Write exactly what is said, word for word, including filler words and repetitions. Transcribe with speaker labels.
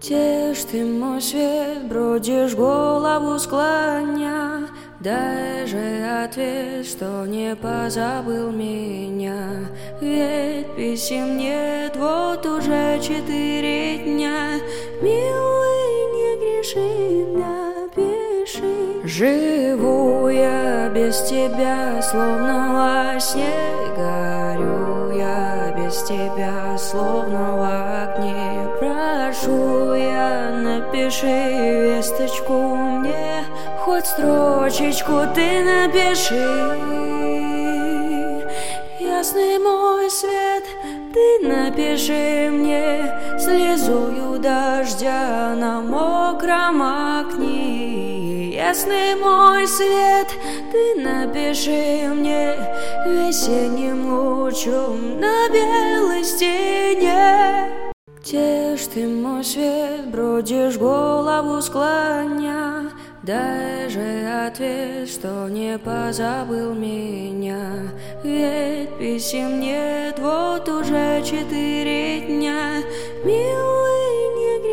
Speaker 1: Где ж ты, мой свет, бродишь, голову склоня? Дай же ответ, что не позабыл меня. Ведь писем нет, вот уже четыре дня. Милый, не греши, напиши. Живу я без тебя, словно во сне. Горю я без тебя, словно в огне. Прошу я, напиши весточку мне, хоть строчечку ты напиши. Ясный мой свет, ты напиши мне слезою дождя на мокром окне. Ясный мой свет, ты напиши мне весенним лучом на белой стене. Где ж ты, мой свет, бродишь, голову склоня? Дай же ответ, что не позабыл меня. Ведь писем нет, вот уже четыре дня. Милый,